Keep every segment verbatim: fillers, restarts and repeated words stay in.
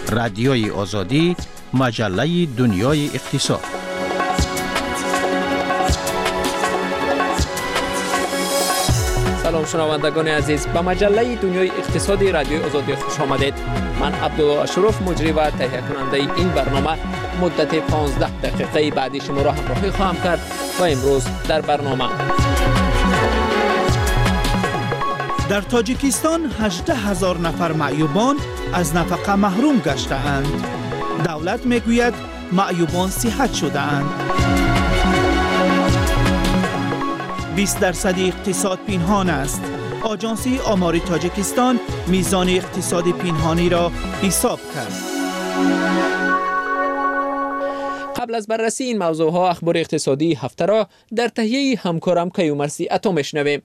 رادیوی آزادی، مجله دنیای اقتصاد. سلام شنوندگان عزیز، به مجله دنیای اقتصادی رادیوی آزادی خوش آمدید. من عبدالله اشرف مجری و تهیه کننده این برنامه مدت پانزده دقیقه بعدی شما را همراهی خواهم کرد و امروز در برنامه در تاجیکستان هجده هزار نفر معیوبان از نفقه محروم گشته‌اند. دولت میگوید معیوبان صحت شده‌اند. بیست درصد اقتصاد پنهان است. آژانس آماری تاجیکستان میزان اقتصاد پنهانی را حساب کرد. قبل از بررسی این موضوع ها اخبار اقتصادی هفته را در تهیه همکارم کیومرثی عطا میشنویم.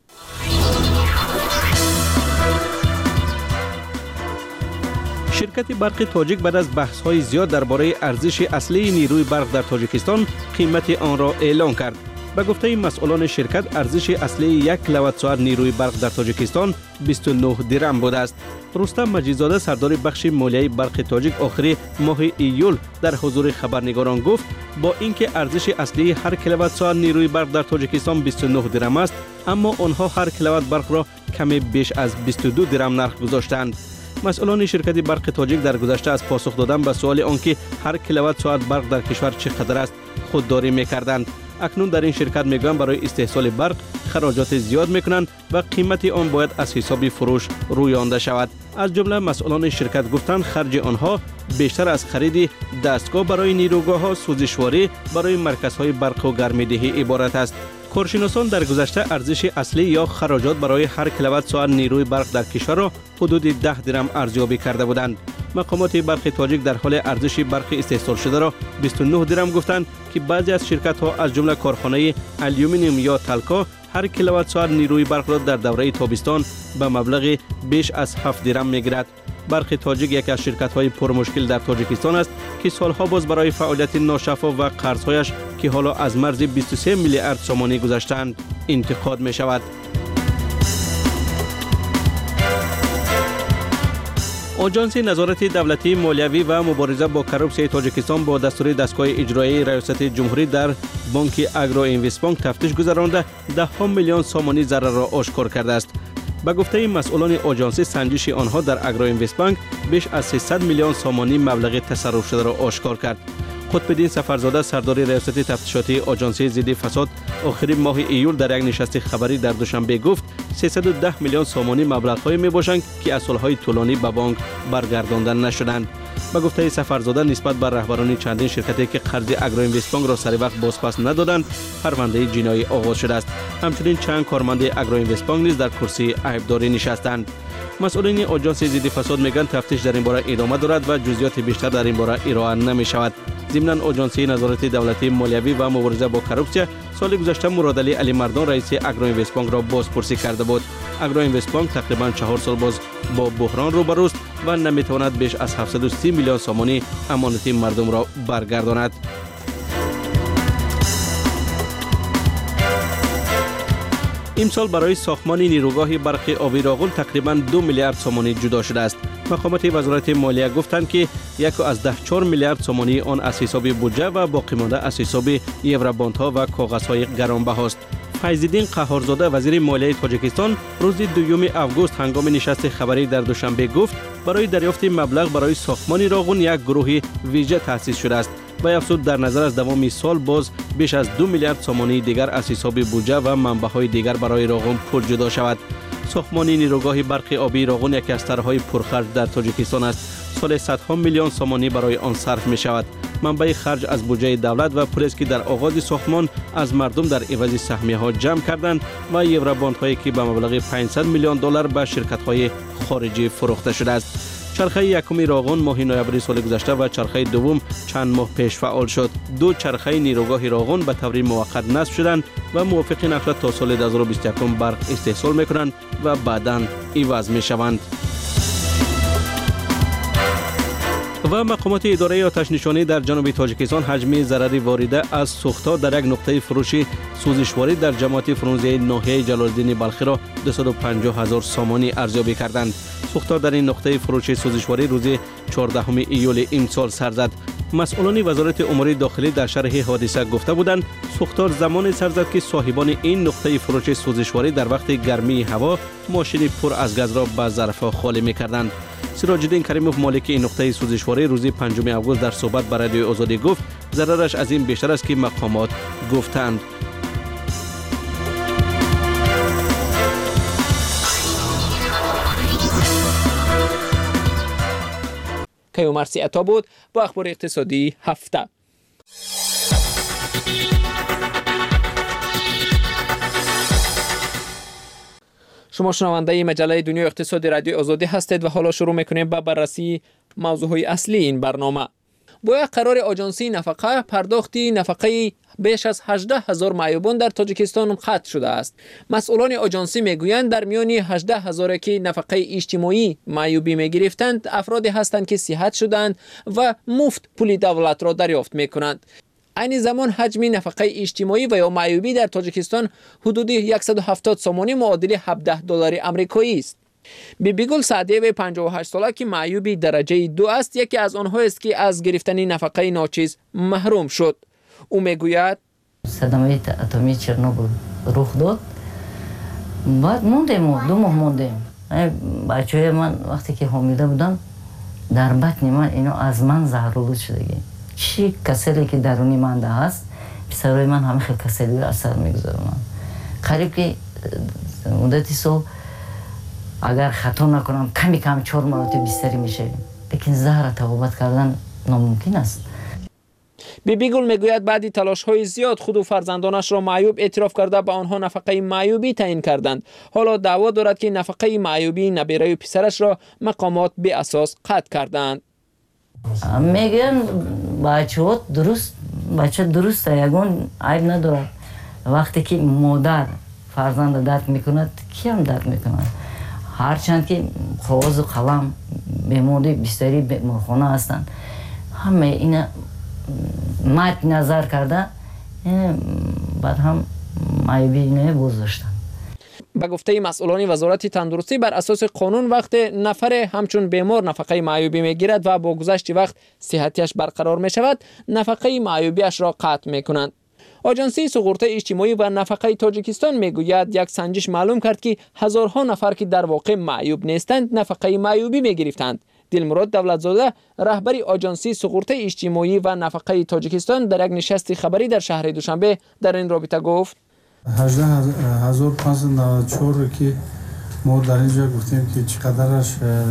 شرکت برق تاجیک بعد از بحث‌های زیاد درباره ارزش اصلی نیروی برق در تاجیکستان قیمت آن را اعلام کرد. به گفته مسئولان شرکت ارزش اصلی یک کیلووات ساعت نیروی برق در تاجیکستان بیست و نه درم بوده است. رستم مجیدزاده سردار بخش مالیه برق تاجیک آخر ماه ایول در حضور خبرنگاران گفت با اینکه ارزش اصلی هر کیلووات ساعت نیروی برق در تاجیکستان بیست و نه درم است، اما آنها هر کیلووات برق را کمی بیش از بیست و دو درم نرخ گذاشتند. مسئولان شرکت برق تاجیک در گذشته از پاسخ دادن به سوال آنکه هر کیلووات ساعت برق در کشور چقدر است خودداری می‌کردند. اکنون در این شرکت میگویند برای استحصال برق خراجات زیاد میکنند و قیمت آن باید از حساب فروش روی آورده شود. از جمله مسئولان شرکت گفتند خرج آنها بیشتر از خرید دستگاه برای نیروگاه‌ها، سوزشواری برای مرکزهای برق و گرمایدهی عبارت است. کارشناسان در گذشته ارزش اصلی یا خراجات برای هر کیلووات ساعت نیروی برق در کشور را حدود ده درم ارزیابی کرده بودند. مقامات برق تاجیک در حال ارزش برق استحصال شده را بیست و نه درم گفتند که بعضی از شرکت‌ها از جمله کارخانه آلومینیوم یا تلکا هر کیلووات ساعت نیروی برق را در دوره تابستان به مبلغ بیش از هفت درم می‌گیرد. برق تاجیک یکی از شرکت‌های پرمشکل در تاجیکستان است که سالها باز برای فعالیت ناشفاف و قرض‌هایش که حالا از مرز بیست و سه میلیارد سومانی گذشتند انتقاد می‌شود. آژانس نظارت دولتی مالیوی و مبارزه با کروپسیون تاجیکستان با دستور دستگاه اجرایی ریاست جمهوری در بانک اگرو اینوستبانک تفتیش گذرانده ده ها میلیون سومانی ضرر را آشکار کرده است. به گفته مسئولان آژانس سنجش آنها در اگرو اینوستبانک بیش از سیصد میلیون سومانی مبلغ تصرف شده را آشکار کرد. قطب‌الدین سفرزاده سردار ریاست تفتیشاتی آژانس ضد فساد آخر ماه ایول در یک نشست خبری در دوشنبه گفت سیصد و ده میلیون سومانی مبلغ‌های میباشند که از سال‌های طولانی به بانک برگردانده نشدند. به گفته سفرزاده نسبت بر رهبران چندین شرکتی که قرض اگرو اینوستبانک را سر وقت بازپس ندادند پرونده جنایی آغاز شده است. همچنین چند کارمند اگرو اینوستبانک نیز در کرسی عیبداری نشستند. مسئولین آژانس ضد فساد میگن تفتیش در این باره ادامه دارد و جزئیات بیشتر در این باره ارائه نمی شود. ضمن آژانس نظارت دولتی مالیوی و مبارزه با کروپسیون سال گذشته مرادعلی علی مردان رئیس اگرو اینوستبانک را بازپرسی کرده بود. اگرو اینوستبانک تقریبا چهار سال باز با بحران روبروست و نمیتواند بیش از هفتصد و سی میلیون سومانی امانت مردم را برگرداند. امسال برای ساختمان نیروگاه برق آبی راغون تقریبا دو میلیارد سومانی جدا شده است. مقامات وزارت مالیه گفتند که یک از ده چهار میلیارد سومانی آن از حساب بودجه و باقی مانده از حساب یوروباندها و کاغذهای گرانبهاست. فیض‌الدین قهارزاده وزیر مالیه تاجیکستان روز دوم آگوست هنگام نشست خبری در دوشنبه گفت برای دریافت مبلغ برای ساختمان راغون یک گروه ویژه تأسیس شده است. و افزود در نظر از دوام سال باز بیش از دو میلیارد سومانی دیگر از حساب بودجه و منبع‌های دیگر برای راغون پول جدا شود. ساختمان نیروگاه برق آبی راغون یکی از طرح‌های پرخرج در تاجیکستان است. سال صدها میلیون سومانی برای آن صرف می شود. منبع خرج از بودجه دولت و پولی که در آغاز ساختمان از مردم در عوض سهمیه‌ها جمع کردند و یوروباندهایی که به مبلغ پانصد میلیون دلار به شرکت‌های خارجی فروخته شده است. چرخه یکم راغون ماه نوامبر سال گذشته و چرخه دوم چند ماه پیش فعال شد. دو چرخه نیروگاه راغون به طور موقت نصب شدند و موافق نقل تا سال دو هزار و بیست و یک برق استحصال میکنند و بعداً عوض میشوند. و مقامات اداره آتش نشانی در جنوب تاجیکستان حجم ضرر وارده از سوختها در یک نقطه فروش سوزشواری در جماعت فرونزه ناحیه جلال الدین بلخی را دویست و پنجاه هزار سامانی ارزیابی کردند. سوختها در این نقطه فروش سوزشواری روز چهاردهم ایول امسال سر زد. مسئولان وزارت امور داخلی در شرح حادثه گفته بودند سوختار زمان سر زد که صاحبان این نقطه فروش سوزشواری در وقت گرمی هوا ماشین پر از گاز را به ظرفها خالی می‌کردند. سراج الدین کریموف مالک این نقطه سوزشواری روز پنجم آگوست در صحبت با رادیو آزادی گفت ضررش از این بیشتر است که مقامات گفتند. کیومرثی عطا بود با اخبار اقتصادی هفته. شما شنونده مجله دنیای اقتصادی رادیو آزادی هستید و حالا شروع میکنیم با بررسی موضوعهای اصلی این برنامه. با یک قرار آژانسی نفقه پرداختی نفقه بیش از هجده هزار معیوبان در تاجیکستان قطع شده است. مسئولان آژانسی میگویند در میان هجده هزار که نفقه اجتماعی معیوبی میگرفتند افرادی هستند که صحت شدند و مفت پول دولت را دریافت میکنند. این زمان حجم نفقه اجتماعی و یا معیوبی در تاجیکستان حدود صد و هفتاد سامانی معادل هفده دلار آمریکایی است. بیبیگل سعدیه پنجاه و هشت ساله که معیوبی درجه دو است یکی از آنها است که از گرفتن نفقه ناچیز محروم شد. او میگوید صدمه اتمی چرنوبیل رخ داد. بعد موندیم دو ماه موندیم. بچه‌های من وقتی که حامله بودم در بطن من اینا از من زهرآلود شدگی. چی کسلی که درونی من ده هست پسرای من همه خیلی کسلی رو اثر میگذارن. قریب که مدتی سال اگر خطا نکنم کمی کم چهار مرتبه بستری میشه، لیکن زهر تقاوت کردن ناممکن است. بیبی گل میگوید بعدی تلاش های زیاد خود و فرزندانش را معیوب اعتراف کرده به آنها نفقه معیوبی تعیین کردند. حالا دعوا دارد که نفقه معیوبی نبیره و پسرش را مقامات به اساس قطع کردند. میگن بچه درست بچه درسته یگون عیب ندارد. وقتی که مادر فرزند درد میکند کیم درد میکند؟ هرچند که کاغذ و قلم بیماری بستری بیمارخانه هستند همه اینا مد نظر کرده بعد هم معیوبی اینه بازداشتن. به گفته مسئولان وزارت تندرستی بر اساس قانون وقت نفر همچون بیمار نفقه معیوبی میگیرد و با گذشت وقت صحتیش برقرار می شود نفقه معیوبیش را قطع می کنند. آژانسی سقوط اجتماعی و نفقه تاجیکستان میگوید یک سنجش معلوم کرد که هزارها نفر که در واقع معیوب نیستند نفقه معیوبی میگرفتند. دلمراد دولتزاده رهبر آژانسی سقوط اجتماعی و نفقه تاجیکستان در یک نشست خبری در شهر دوشنبه در این رابطه گفت هجده هزار و پانصد و نود و چهار که ما در اینجا گفتیم که چقدرش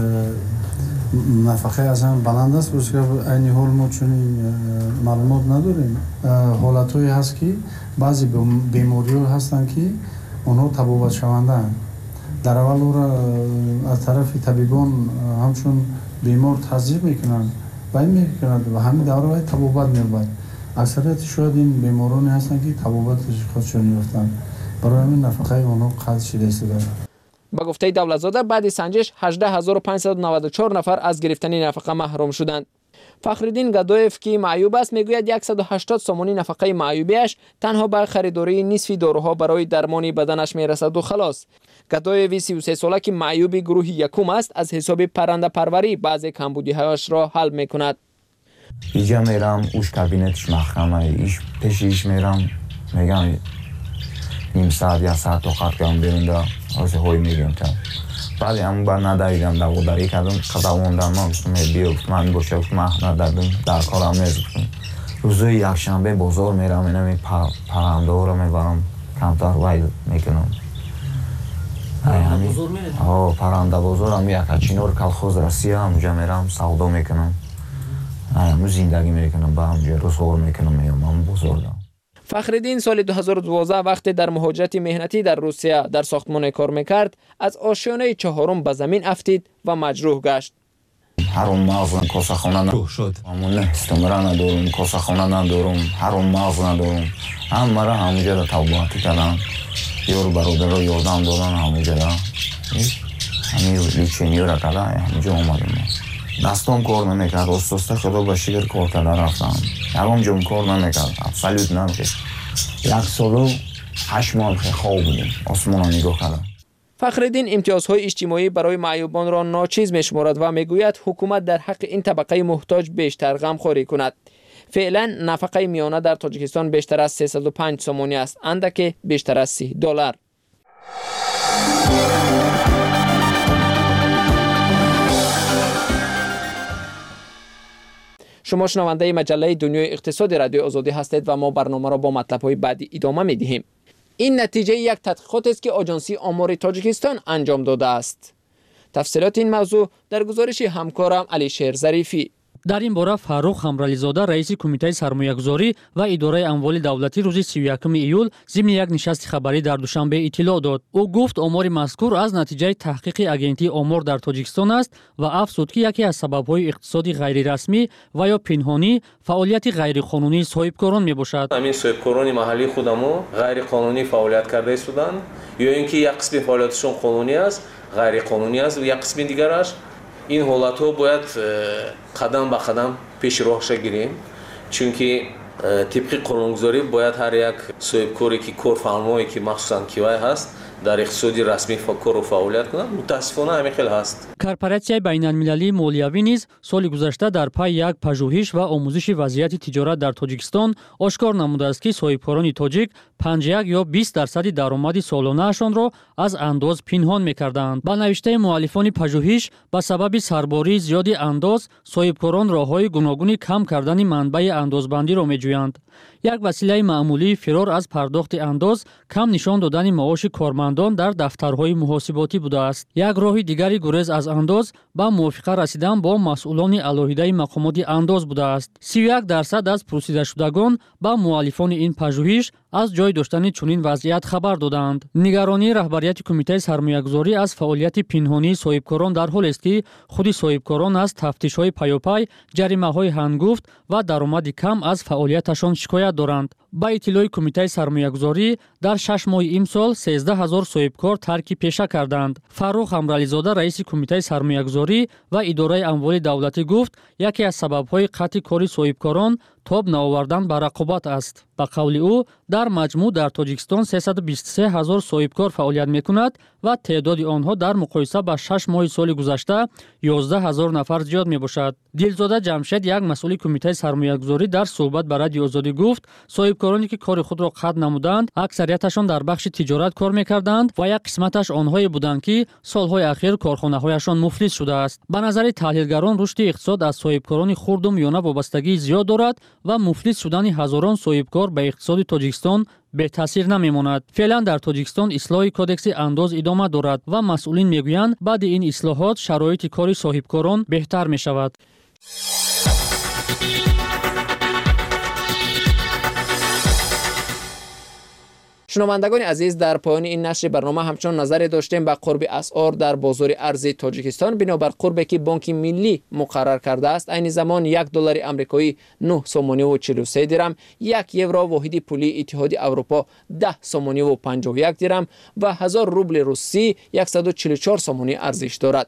نفقه از هم بلند است باشه که اینی حال ما چون معلومات نداریم. حالت هایی هست که بعضی بیماری ها هستن که اونها تبابت شونده هستند. در اول او را از طرف طبیبان همچون بیمار تصدیق میکنن و این میکنند و همین دوره های تبابت میباید. اکثریت شاید این بیمارانی هستن که تبابت خودشون یافتن برای همین نفقه اونها قطع شده است. با گفته دولتزاده بعد سنجش هجده هزار و پانصد و نود و چهار نفر از گرفتن نفقه محروم شدند. فخرالدین گدایف که معیوب است میگوید صد و هشتاد سامانی نفقه معیوبیش تنها به خریداری نصف داروها برای درمان بدنش میرسد و خلاص. گدایف سی و سه ساله که معیوب گروه یکم است از حساب پرنده پروری بعضی کمبودی‌هایش را حل میکند. اینجا میرم اوش کابینتش محکمه ایش پیش ایش میرم میگم نیم ساعت یا ساعت آخر کردم بیرون دا از هایی میگم تا بعد همون بر نداریدم دقو داری کردم خداوندم من گفتم بیو من باشه گفتم من ندادم در کارم نیستم. روزای یکشنبه بازار میرم اینم این پرنده رو میبرم کمتر وایل میکنم. بازار میرم؟ آه پرنده بازارم یک اچینور کلخوز رسیه همونجا میرم سودا میکنم. همون زندگی میکنم با همونجا رسول میکنم میام همون بازار دارم. فخرالدین سال دو هزار و دوازده وقتی در مهاجرت مهنتی در روسیه در ساختمان کار میکرد از آشیانه چهارم به زمین افتید و مجروح گشت. هر اون مغزن کاسه خونه ندارم شد همون نه استمرا ندارم کاسه خونه ندارم هر اون مغز ندارم هم مرا همونجا را توباتی کردن یور برادر را یادم دادن همونجا را همین لیچینی را کردن همونجا اومدم. دستام کار نمیکرد. استاد خدا با شیر کار کردن رفتم. یکم جم کار نمیکرد. ابسولوت نمیکرد. یک سال و هشت ماه خواب بودیم. آسمان رو نگاه کردم. فخرالدین امتیازهای اجتماعی برای معیوبان را ناچیز می‌شمارد و میگوید حکومت در حق این طبقه محتاج بیشتر غمخواری کند. فعلا نفقه میانه در تاجیکستان بیشتر از سیصد و پنج سومانی است، اندک بیشتر از سی دلار. شما شنونده مجله دنیای اقتصاد رادیو آزادی هستید و ما برنامه را با مطلب‌های بعدی ادامه می‌دهیم. این نتیجه یک تحقیقات است که آژانسی آمار تاجیکستان انجام داده است. تفصیلات این موضوع در گزارش همکارم علیشیر ظریفی. در این باره فاروق حمرعلی‌زاده رئیس کمیته سرمایه‌گذاری و اداره اموال دولتی روز سی و یکم ایول ضمن یک نشست خبری در دوشنبه اطلاع داد. او گفت آمار مذکور از نتیجه تحقیق اگنتی آمار در تاجیکستان است و افزود که یکی از سبب‌های اقتصادی غیررسمی و یا پنهانی فعالیت غیرقانونی صاحبکاران میباشد. همین صاحبکاران محلی خودمو غیرقانونی فعالیت کرده ایستادند یا اینکه یک قسم فعالیتشون قانونی است، غیرقانونی است و یک قسم دیگرش. این حالت‌ها باید قدم به قدم پیش روش گیریم، چونکه طبق قانونگذاری باید هر یک صاحبکاری که کارفرمایی که مخصوصاً کیوای هست در اقتصادی رسمی کار و فعالیت کنند. متاسفانه همین خیلی هست. کورپوراسیای بین‌المللی مالیوی نیز سال گذشته در پی یک پژوهش و آموزش وضعیت تجارت در تاجیکستان آشکار نموده است که صاحبکاران تاجیک پنجاه و یک یا بیست درصد درآمد سالانه‌شان را از انداز پنهان می‌کردند. با نوشته مؤلفان پژوهش به سبب سرباری زیاد انداز صاحبکاران راه‌های گوناگون کم کردن منبع اندازبندی را می‌جویند. یک وسیله معمولی فرار از پرداخت انداز کم نشان دادن معاش کارمندان در دفترهای محاسباتی بوده است. یک راه دیگری گریز از انداز با موافقه رسیدن با مسئولان علاهیده مقامات انداز بوده است. سی و یک درصد از پرسیده شدگان با مؤلفان این پژوهش از جای داشتن چنین وضعیت خبر دادند. نگرانی رهبریت کمیته سرمایه‌گذاری از فعالیت پنهانی صاحبکاران در حالی است که خود صاحبکاران از تفتیش‌های پیاپی، جریمه‌های هنگفت و درآمد کم از فعالیتشان شکایت دارند. با اطلاع کمیته سرمایه‌گذاری در شش ماه امسال سیزده هزار صاحبکار ترک پیشه کردند. فاروق حمرعلی‌زاده رئیس کمیته سرمایه‌گذاری و اداره اموال دولتی گفت یکی از سبب‌های قطع کار صاحبکاران تاب نآوردن به رقابت است. به قول او در مجموع در تاجیکستان سیصد و بیست و سه هزار صاحبکار فعالیت می‌کند و تعداد آنها در مقایسه با شش ماه سال گذشته یازده هزار نفر زیاد میباشد. دلزاده جمشید یک مسئول کمیته سرمایه‌گذاری در صحبت با رادیو آزادی گفت صاحبکارانی که کار خود را قطع نمودند اکثریتشان در بخش تجارت کار می‌کردند و یک قسمتش آنهایی بودند که سالهای اخیر کارخانه‌هایشان مفلس شده است. به نظر تحلیلگران رشد اقتصاد از صاحبکاران خرد و میانه وابستگی زیاد دارد و مفلس شدن هزاران صاحبکار به اقتصاد تاجیکستان به تاثیر نمیماند. فعلا در تاجیکستان اصلاح کودکس انداز ادامه دارد و مسئولین میگویند بعد این اصلاحات شرایط کار صاحبکاران بهتر می شود. شنوندگان عزیز، در پایان این نشر برنامه همچنان نظری داشتیم به قرب اسعار در بازار ارز تاجیکستان. بنابر قربی که بانک ملی مقرر کرده است، عین زمان یک دلار آمریکایی نه سومانی و چهل و سه درم، یک یورو واحد پولی اتحادیه اروپا ده سومانی و پنجاه و یک درم و هزار روبل روسی صد و چهل و چهار سومانی ارزش دارد.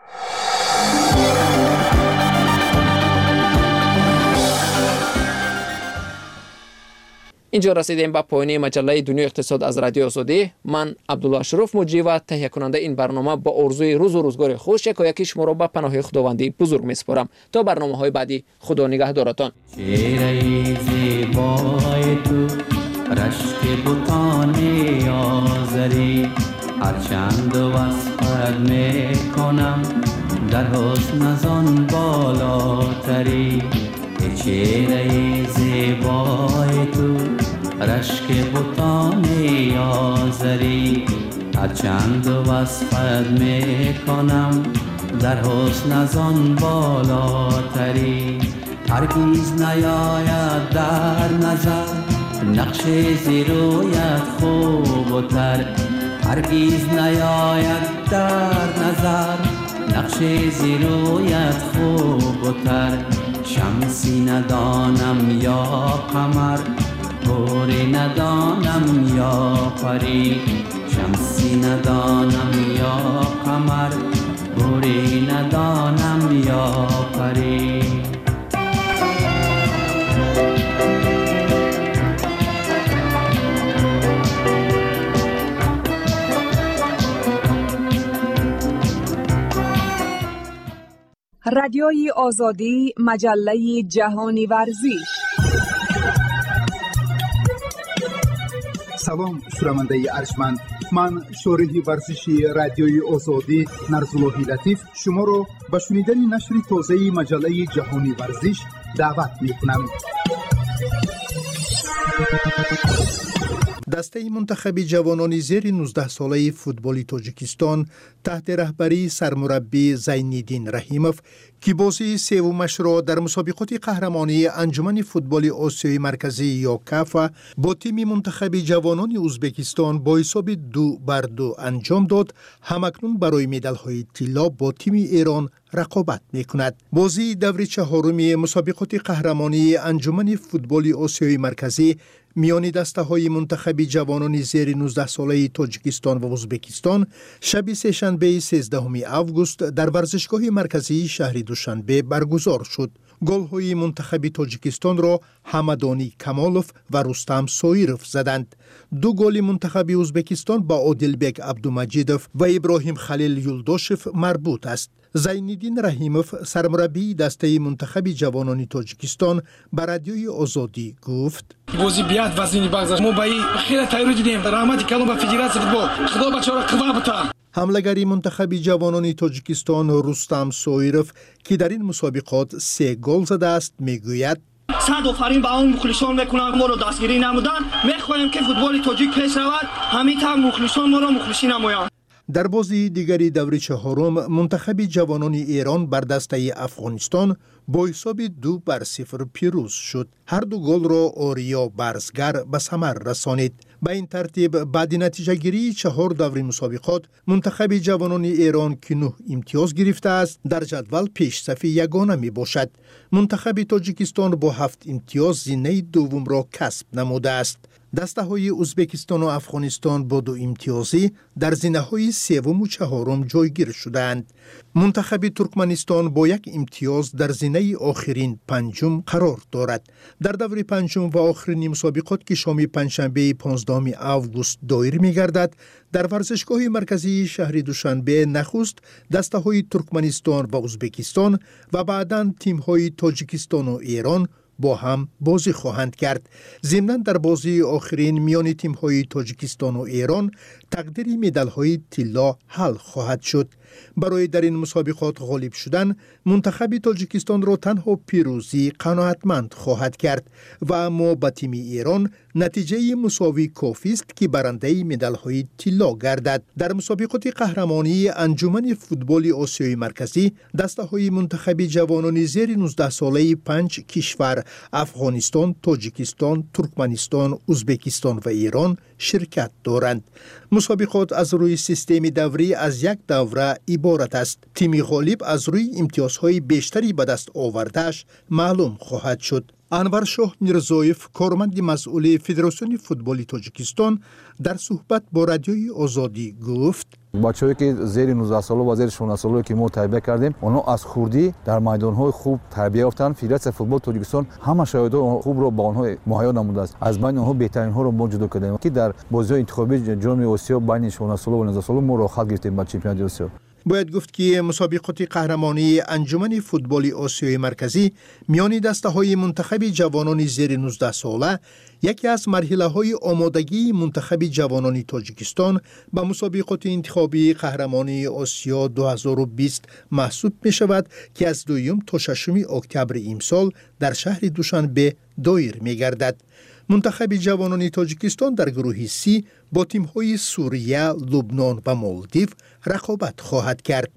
اینجا رسیدیم به پایان مجله دنیای اقتصاد از رادیو آزادی. من عبدالله اشرف مجری و تهیه کننده این برنامه با آرزوی روز و روزگار خوش یکی شما را به پناه خداوندی بزرگ میسپارم. تا برنامه‌های بعدی، خدا نگهدارتان. چهره زیبای تو رشک بوتان آذری، هرچند وصفت میکنم در حسن از آن بالاتری. چهره زیبای تو رشک بوتان آذری، هرچند وصفت میکنم در حسن از آن بالاتری. هرگیز نیاید در نظر نقش زیرویت خوب و تر، هرگیز نیاید در نظر نقش زیرویت خوب و تر. شمسی ندانم یا قمر، گوری ندانم یا پری، شمسی ندانم یا قمر، موری ندانم یا پری. رادیوی آزادی، مجله جهانی ورزش. سلام شنونده ارجمند، من شارح ورزشی رادیوی آزادی نرزاللهی لطیف شما را به شنیدن نشر تازه مجله جهانی ورزش دعوت می‌کنم. دسته منتخب جوانان زیر نوزده ساله فوتبال تاجیکستان تحت رهبری سرمربی زین‌الدین رحیموف که بازی سومش را در مسابقات قهرمانی انجمن فوتبال آسیای مرکزی یا کاف با تیم منتخب جوانان ازبکستان با حساب دو بر دو انجام داد، همکنون برای مدال‌های طلا با تیم ایران رقابت می‌کند. بازی دور چهارم مسابقات قهرمانی انجمن فوتبال آسیای مرکزی میان دسته‌های منتخب جوانان زیر نوزده ساله تاجیکستان و ازبکستان شب سه‌شنبه سیزدهم آگوست در ورزشگاه مرکزی شهر دوشنبه برگزار شد. گل‌های منتخب تاجیکستان را حمدانی کمالوف و رستم سویروف زدند. دو گل منتخب ازبکستان با عادلبک عبدالمجیدوف و ابراهیم خلیل یولداشف مربوط است. زین‌الدین رحیموف سرمربی دسته منتخب جوانان تاجیکستان به رادیوی آزادی گفت: بازی بیاد وزنی بگذاشت ما با این خیلی تایید دیدیم. رحمت کلام به فدراسیون فوتبال خدا بچه‌ها قوا بتا. حملگری منتخب جوانان تاجیکستان رستم سویروف که در این مسابقات سه گل زده است میگوید: صد آفرین به اون مخلصان میکنم ما رو دستگیری نمودن. میخوایم که فوتبال تاجیک پیش رود، همین تا مخلصان ما رو مخلصی نمایند. در بازی دیگری دور چهارم منتخب جوانان ایران بر دسته افغانستان با حساب دو بر صفر پیروز شد. هر دو گل را آریا برزگر به ثمر رسانید. به این ترتیب بعد نتیجه گیری چهار دور مسابقات منتخب جوانان ایران که نه امتیاز گرفته است در جدول پیش صف یگانه می باشد. منتخب تاجیکستان با هفت امتیاز زینه دوم را کسب نموده است. دسته های ازبکستان و افغانستان با دو امتیازی در زینه های سوم و چهارم جایگیر شدند. منتخب ترکمنستان با یک امتیاز در زینه آخرین پنجم قرار دارد. در دور پنجم و آخرین مسابقات که شام پنجشنبه پانزدهم آگوست دایر می گردد، در ورزشگاه مرکزی شهر دوشنبه نخست دسته های ترکمنستان و ازبکستان و بعداً تیم های تاجیکستان و ایران با هم بازی خواهند کرد. ضمناً در بازی آخرین میان تیم های تاجیکستان و ایران تقدیر مدال های طلا حل خواهد شد. برای در این مسابقات غالب شدن منتخب تاجیکستان را تنها پیروزی قناعتمند خواهد کرد و اما به تیم ایران نتیجه مساوی کافی است که برنده مدال های طلا گردد. در مسابقات قهرمانی انجمن فوتبال آسیای مرکزی دسته های منتخب جوانان زیر نوزده ساله پنج کشور افغانستان، تاجیکستان، ترکمنستان، ازبکستان و ایران شرکت دارند. مسابقات از روی سیستم دوری از یک دوره عبارت است. تیم غالب از روی امتیازهای بیشتری به دست آورده‌اش معلوم خواهد شد. انور شاه میرزایف کارمند مسئول فدراسیون فوتبال تاجیکستان در صحبت با رادیوی آزادی گفت: بچه‌ای که زیر نوزده ساله و زیر شانزده ساله که ما تربیت کردیم اونا از خوردی در میدان‌های خوب تربیت یافتن. فدراسیون فوتبال تاجیکستان همه شاهدای خوب رو با آنها مهیا نموده است. از بین آنها بهترین ها رو ما جدا کردیم که در بازی انتخابی جام آسیا بین شانزده ساله و نوزده ساله ما رو خلق گرفتیم به چمپیونات آسیا. باید گفت که مسابقات قهرمانی انجمن فوتبال آسیای مرکزی میان دسته های منتخب جوانان زیر نوزده ساله یکی از مرحله های آمادگی منتخب جوانان تاجیکستان به مسابقات انتخابی قهرمانی آسیا دو هزار و بیست محسوب می شود که از دوم تا ششم اکتبر امسال در شهر دوشنبه دایر می گردد. منتخب جوانان تاجیکستان در گروه سی با تیم‌های سوریه، لبنان و مالدیو رقابت خواهد کرد.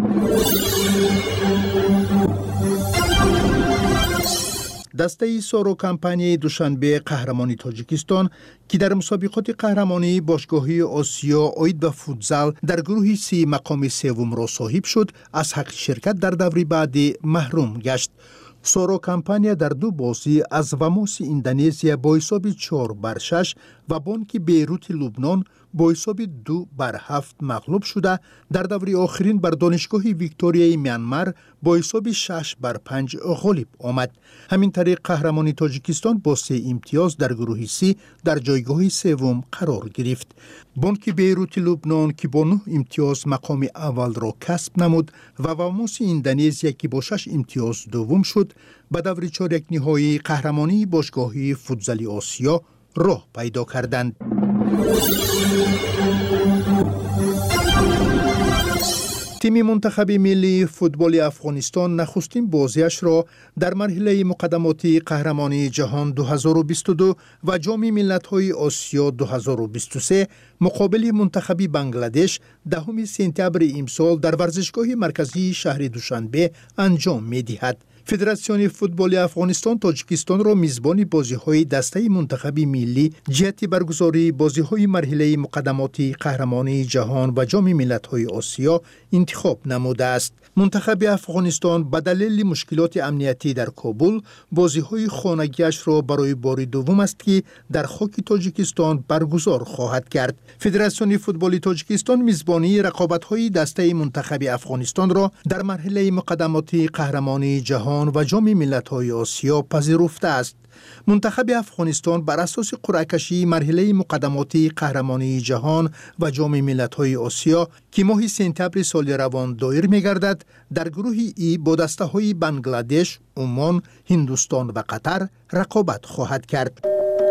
دسته سارو کمپانی دوشنبه قهرمانی تاجیکستان که در مسابقات قهرمانی باشگاهی آسیا آید به فوتزال در گروه سی مقام سوم را صاحب شد، از حق شرکت در دوری بعدی محروم گشت. سارو کمپانیا در دو بازی از واموس اندونزیا با حساب چهار بر شش و بانک بیروت لبنان با حساب دو بر هفت مغلوب شده در دوره آخرین بر دانشگاه ویکتوریای میانمار با حساب شش بر پنج غالب آمد. همین طریق قهرمانی تاجیکستان با سه امتیاز در گروه سی در جایگاه سوم قرار گرفت. بانک بیروت لبنان که با نه امتیاز مقام اول را کسب نمود و واموس اندونزیا که با شش امتیاز دوم شد، به دور چهارک نهایی قهرمانی باشگاهی فوتزال آسیا راه پیدا کردند. تیم منتخب ملی فوتبال افغانستان نخستین بازیش را در مرحله مقدماتی قهرمانی جهان دو هزار و بیست و دو و جام ملت‌های آسیا دو هزار و بیست و سه مقابل منتخب بنگلادش دهم سپتامبر امسال در ورزشگاه مرکزی شهر دوشنبه انجام می‌دهد. فدراسیون فوتبال افغانستان تاجیکستان را میزبان بازی‌های دسته منتخب ملی جهت برگزاری بازی‌های مرحله مقدماتی قهرمانی جهان و جام ملت‌های آسیا انتخاب نموده است. منتخب افغانستان به دلیل مشکلات امنیتی در کابل بازی‌های خانگیش را برای بار دوم است که در خاک تاجیکستان برگزار خواهد کرد. فدراسیون فوتبال تاجیکستان میزبانی رقابت‌های دسته منتخب افغانستان را در مرحله مقدماتی قهرمانی جهان و جام ملت‌های آسیا پذیرفته است. منتخب افغانستان بر اساس قرعه کشی مرحله مقدماتی قهرمانی جهان و جام ملت‌های آسیا که ماه سپتامبر سال روان دایر می‌گردد در گروه ای با دسته‌های بنگلادش، عمان، هندوستان و قطر رقابت خواهد کرد.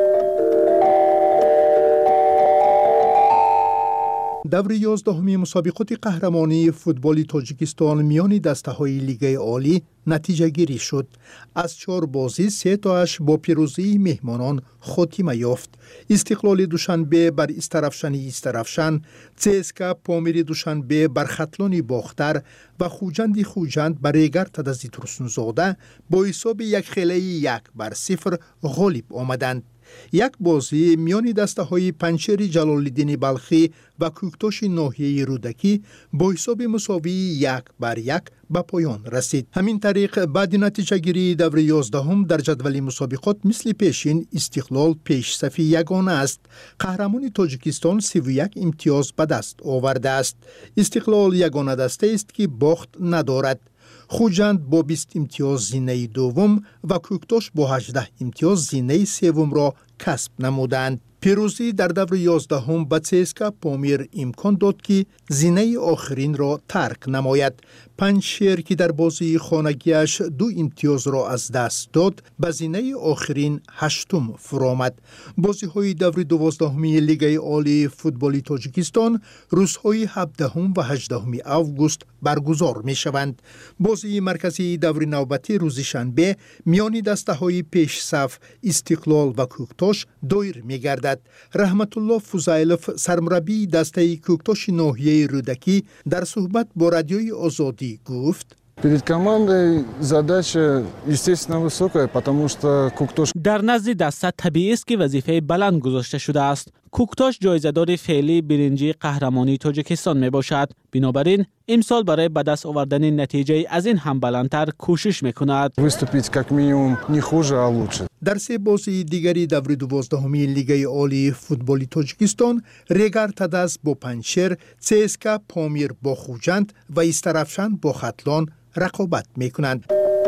دور یازدهمی مسابقات قهرمانی فوتبال تاجیکستان میان دسته‌های لیگ عالی نتیجه گیری شد. از چهار بازی سه تاش با پیروزی مهمانان خاتمه یافت. استقلال دوشنبه بر استرافشن استرافشن، چسکا پامیر دوشنبه بر خطلان باختر و خوجند خوجند بر ریگر تدزی ترسونزاده با حساب یک خیلی یک بر صفر غالب آمدند. یک بازی میان دسته های پنچر جلال‌الدین بلخی و کوکتاش ناحیه رودکی با حساب مساوی یک بر یک به پایان رسید. همین طریق بعد نتیجه گیری دور یازدهم در جدول مسابقات مثل پیشین استقلال پیش صفی یگانه است. قهرمان تاجیکستان سی و یک امتیاز به دست آورده است. استقلال یگانه دسته است که باخت ندارد. خوجند با بیست امتیاز زینه دوم و کوکتاش با هجده امتیاز زینه سوم را کسب نمودند. پیروزی در دور یازدهم به چسکا پامیر امکان داد که زینه آخرین را ترک نماید. پنچیر که در بازی خانگیش دو امتیاز را از دست داد به زینه آخرین هشتم فرآمد. بازی های دور دوازدهمی لیگ عالی فوتبال تاجیکستان روزهای هفدهم و هجدهم آگوست برگزار می شوند. بازی مرکزی دور نوبتی روز شنبه میان دسته های پیش صف استقلال و کوکتاش دایر می گردد. رحمت الله فوزایلوف سرمربی دسته کوکتاش ناحیه رودکی در صحبت با رادیوی آزادی گفت: Перед командой задача, естественно, высокая, потому что Куктош... در نزد دسته طبیعی است که وظیفه بلند گذاشته شده است. کوکتاش جایزه‌دار فعلی برنجی قهرمانی تاجیکستان می باشد. بنابراین امسال برای به دست آوردن نتیجه از این هم بلندتر کوشش می کند. Выступить как минимум не хуже, а лучше. در سه بازی دیگری دور دوازدهمی لیگ عالی فوتبال تاجیکستان ریگر تدز با پنچر، چسکا پامیر با خوجند و استرافشن با خطلان رقابت می کنند.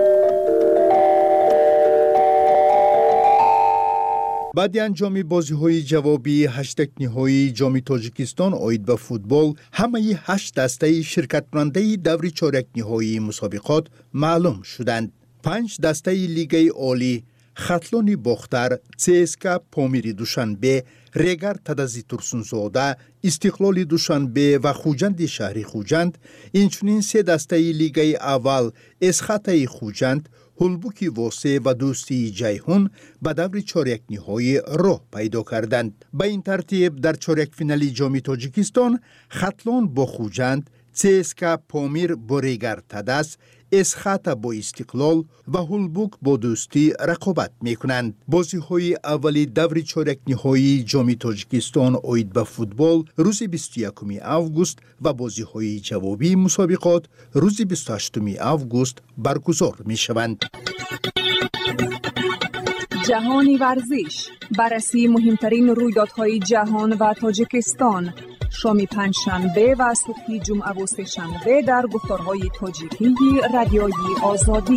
بعد انجام بازی های جوابی هشت نهایی جام تاجیکستان آید به فوتبال، همه هشت دسته شرکت کننده دور چهارک نهایی مسابقات معلوم شدند. پنج دسته لیگ عالی خطلان باختر، چسکا پامیر دوشنبه، ریگر تدزی ترسونزاده، استقلال دوشنبه و خوجند شهری خوجند، اینچنین سه دسته لیگ اول اسخط خوجند، هلبوکی واسه و دوستی جیهون به دور چهارک نهایی راه پیدا کردند. به این ترتیب در چهارک فینالی جام تاجیکستان خطلان با خوجند، چسکا پامیر با ریگر تدز، اسخط با استقلال و هلبوک با دوستی رقابت می کنند. بازی های اولی دور چهارک نهایی جام تاجیکستان آید به فوتبال روز بیست و یکم آگوست و بازی های جوابی مسابقات روز بیست و هشتم آگوست برگزار می شوند. جهان ورزش، بررسی مهمترین رویدادهای جهان و تاجیکستان، شام پنجشنبه و صبح جمعه و سه‌شنبه در گفتارهای تاجیکی رادیوی آزادی.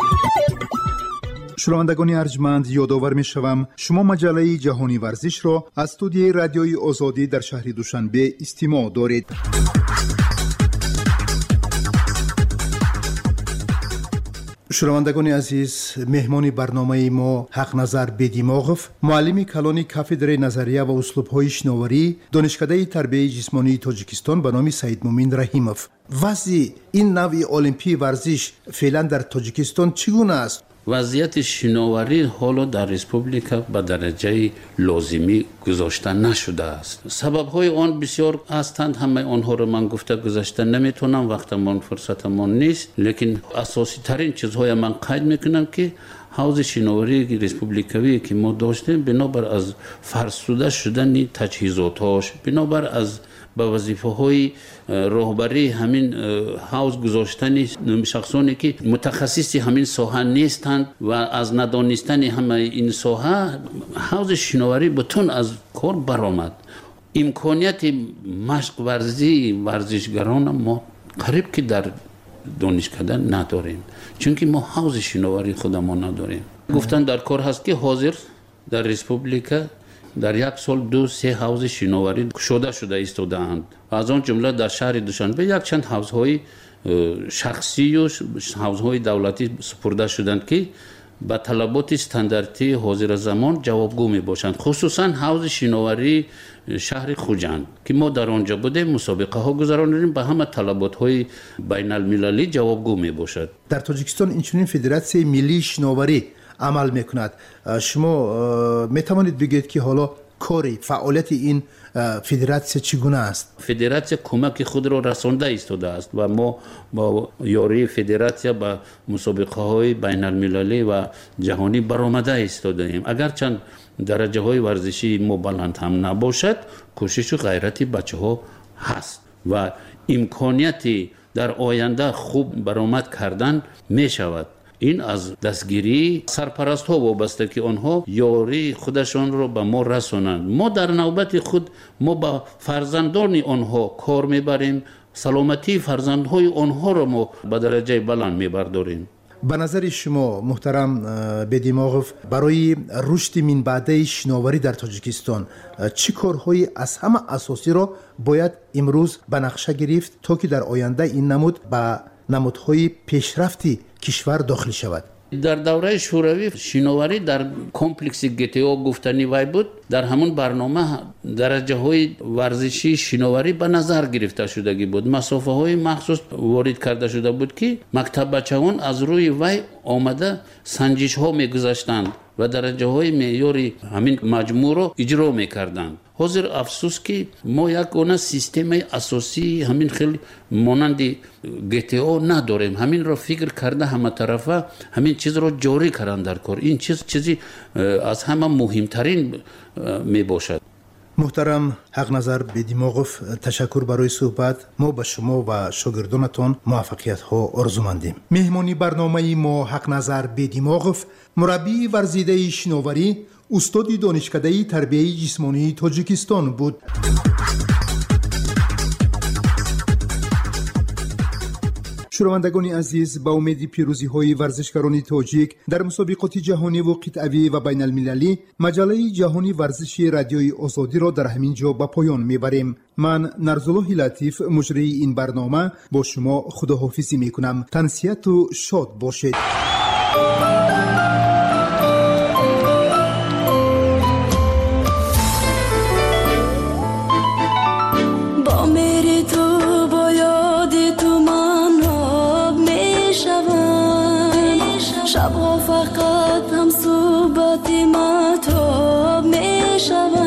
شنوندگان ارجمند، یادآور می‌شوم شما مجله جهانی ورزش را از استودیوی رادیوی آزادی در شهر دوشنبه استماع دارید. شنوندگان عزیز، مهمان برنامه ما حق نظر بدیماغف، معلم کلان کافدره نظریه و اسلوب‌های شناوری، دانشکده تربیت جسمانی تاجیکستان به نام سید مومن رحیموف. وضع این نوع المپی ورزش فعلا در تاجیکستان چگونه است؟ وضعیت شناوری حالا در ریسپوبلیکا به درجه لازمی گذاشته نشده است. سبب‌های آن بسیار هستند، همه آنها را من گفته گذاشته نمیتونم، وقتمان فرصتمان نیست، لیکن اساسی ترین چیزهای من قید میکنم که حوزه شناوری ریسپوبلیکوی که ما داشتیم بنابر از فرسوده شدن تجهیزاتش، بنابر از به وظیفه های راهبری همین حوض گذاشتن شخصانی که متخصصی همین ساحه نیستند و از ندانستن همه این ساحه حوض شناوری بتون از کار برآمد. امکانیت مشق ورزی ورزشگران ما قریب که در دانشکده نداریم، چون که ما حوض شناوری خودمان نداریم. گفتن در کار هست که حاضر در ریسپوبلیکا در یک سال دو سه حوض شناوری شده شده ایستاده اند. از آن جمله در شهر دوشنبه یک چند حوضهای شخصی و حوضهای دولتی سپرده شدند که به طلبات استانداردی حاضر زمان جوابگو می باشند، خصوصا حوض شناوری شهر خوجند که ما در آنجا بودیم، مسابقه ها گذراندیم، به همه طلبات های بین المللی جوابگو می باشد. در تاجیکستان اینچنین فدراسیون ملی شناوری عمل میکند. شما میتوانید بگید که حالا کاری فعالیت این فدراسیون چگونه است؟ فدراسیون کمک خود را رسانده ایستاده است و ما با یاری فدراسیون با مسابقه های بین المللی و جهانی برآمده ایستاده ایم. اگرچند درجه های ورزشی ما بلند هم نباشد، کوشش و غیرت بچه ها هست و امکانیتی در آینده خوب برآمد کردن می شود. این از دستگیری سرپرست ها وابسته که آنها یاری خودشان را به ما رسانند. ما در نوبت خود ما با فرزندان آنها کار میبریم، سلامتی فرزندهای آنها را ما به درجه بلند میبرداریم. به نظر شما محترم بدیماغف، برای رشد من بعده شناوری در تاجیکستان چه کارهای از همه اساسی را باید امروز به نقشه گرفت تا که در آینده این نمود به نمودهای پیشرفتی کشور داخل شود؟ در دوره شوروی شناوری در کمپلکس گتیو گفتنی وای بود. در همون برنامه درجه های ورزشی شناوری به نظر گرفته شدگی بود، مسافه های مخصوص وارد کرده شده بود که مکتب بچه‌ان از روی وای آمده سنجش ها میگذاشتند و درجه های معیاری همین مجموع رو اجرا میکردند. حاضر افسوس که ما یک گونه سیستم اساسی همین خیلی مانند گتیو نداریم. همین را فکر کرده همه طرفه همین چیز را جاری کردن در کار. این چیز چیزی از همه مهمترین می باشد. محترم حق نظر بدیماغف، تشکر برای صحبت. ما به شما و شاگردانتان موفقیت ها آرزومندیم. مهمانی برنامه ما حق نظر بدیماغف، مربی ورزیده شناوری، استاد دانشکده تربیت جسمانی تاجیکستان بود. شنوندگان عزیز، با امید پیروزی های ورزشکاران تاجیک در مسابقات جهانی و قطعی و بین المللی، مجله جهانی ورزشی رادیوی آزادی را در همین جا به پایان میبریم. من نرزالله لطیف، مجری این برنامه، با شما خداحافظی میکنم. تنسیت و شاد باشید. شبها فقط هم صحبت مطاب می شود.